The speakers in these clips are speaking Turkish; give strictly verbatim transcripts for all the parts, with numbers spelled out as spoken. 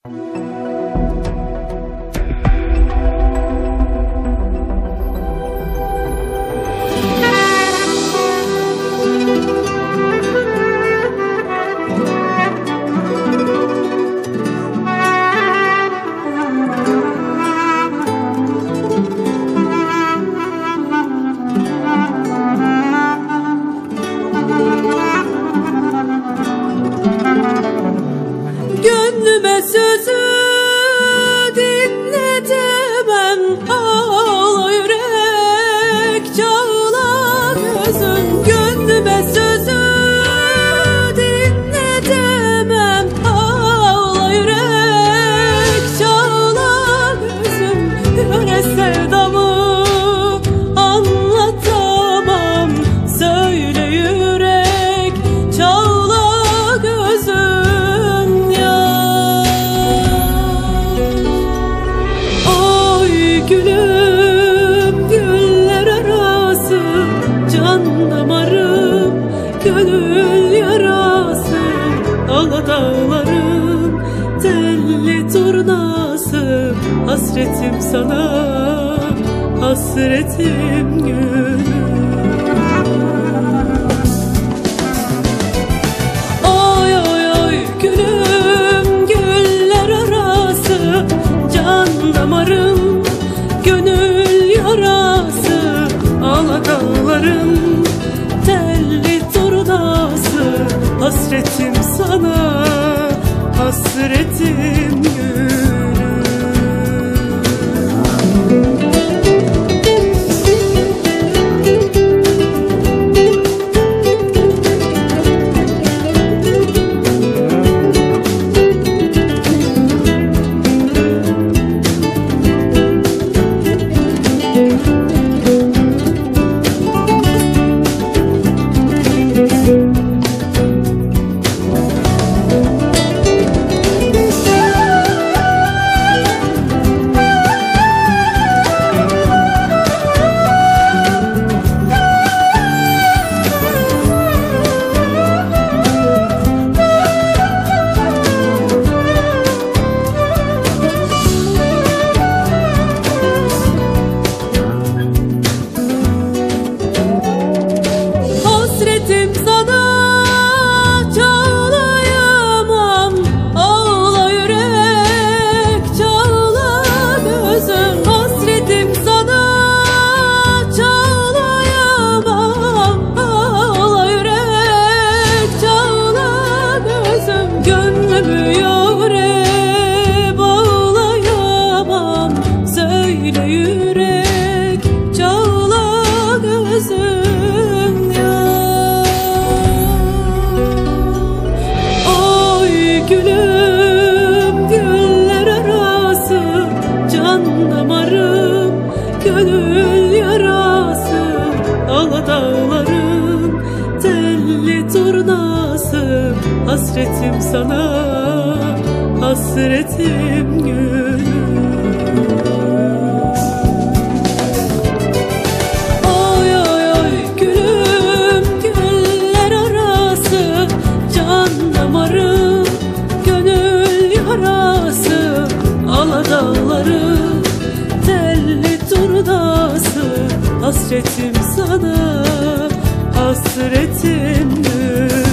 Gönlüme sözü dinletemem, ağla yürek, çağla gözüm. Gönlüme sözü dinletemem, ağla yürek, çağla gözüm. Yöre sevdamı anlatamam, söyle yürek, çağla gözüm. Gülüm güller arası, can damarım, gönül yarası. Ala dağlarım, telli turnası, hasretim sana, hasretim gülüm. Oy oy oy gülüm güller arası, can damarım, gönül yarası. Ala dağlarım, telli turnası, hasretim sana, hasretim gülüm. Hasretim sana, çağlayamam, ağla yürek, çağla gözüm. Hasretim sana, çağlayamam, ağla yürek, çağla gözüm. Gönlümü yâre bağlayamam, söyle yürek, çağla gözüm. Gülüm güller arası, can damarım, gönül yarası. Ala dağlarım, telli turnası, hasretim sana, hasretim gülüm. Oy oy oy gülüm güller arası, can damarım, gönül yarası. Ala dağlarım, telli turnası, hasretim sana, hasretim gülüm.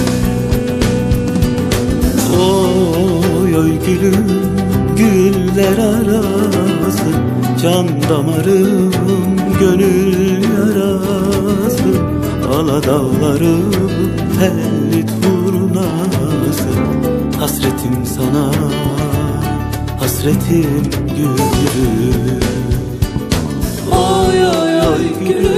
Oy oy gülüm güller arası, can damarım, gönül yarası. Ala dağlarım, telli turnası, hasretim sana, hasretim gülüm. Oy oy oy gülüm